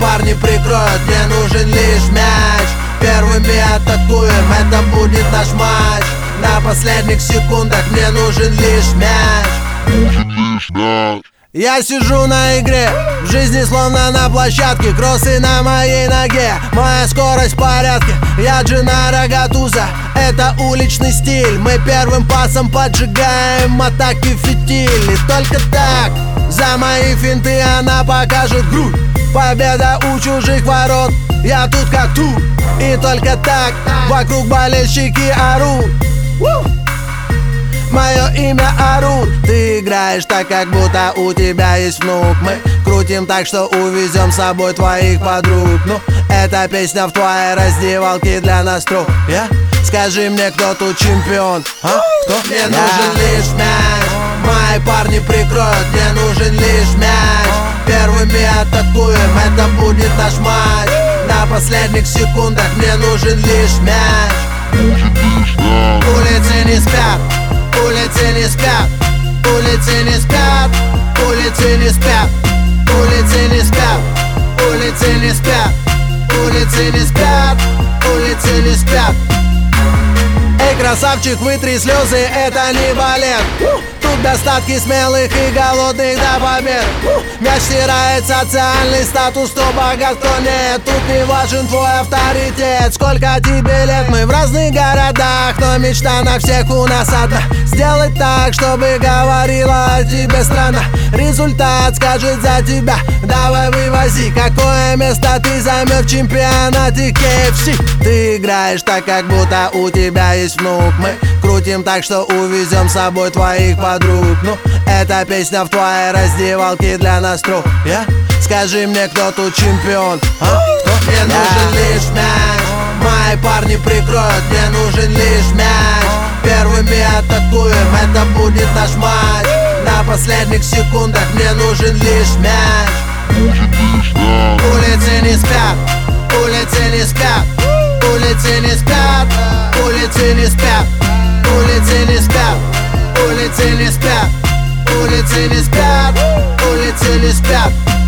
парни прикроют, мне нужен лишь мяч. Первыми атакуем, это будет наш матч. На последних секундах мне нужен лишь мяч. Я сижу на игре, в жизни словно на площадке. Кроссы на моей ноге, моя скорость в порядке. Я Дженнаро Гатузо, это уличный стиль. Мы первым пасом поджигаем атаки фитиль. И только так, за мои финты она покажет грудь. Победа у чужих ворот, я тут как тут. И только так, вокруг болельщики орут. Мое имя орут. Ты играешь так, как будто у тебя есть внук. Мы крутим так, что увезем с собой твоих подруг. Ну, эта песня в твоей раздевалке для нас трех. Скажи мне, кто тут чемпион? Кто? Мне нужен лишь мяч. Мои парни прикроют, мне нужен лишь мяч. Первыми атакуем, это будет наш матч. На последних секундах мне нужен лишь мяч. Улицы не спят, улицы не спят, улицы не спят, улицы не спят, улицы не спят, улицы не спят, улицы не спят, улицы не спят. Эй, красавчик, вытри слезы, это не балет. Тут достатки смелых и голодных до побед. Мяч стирает социальный статус, кто богат, кто нет. Тут не важен твой авторитет, сколько тебе лет. Мы в разных городах, но мечта на всех у нас одна. Сделать так, чтобы говорила о тебе страна. Результат скажет за тебя, давай вывози. Какое место ты займешь в чемпионате KFC? Ты играешь так, как будто у тебя есть внук. Мы крутим так, что увезем с собой твоих подруг. Ну, эта песня в твоей раздевалке для нас трех. Скажи мне, кто тут чемпион? Кто? Мне нужен лишь мяч. Мои парни прикроют, мне нужен лишь мяч. Первыми атакуем, это будет наш матч. На последних секундах мне нужен лишь мяч. Улицы не спят, улицы не спят, улицы не спят, улицы не спят, улицы не спят, улицы не спят, улицы не спят, улицы не спят.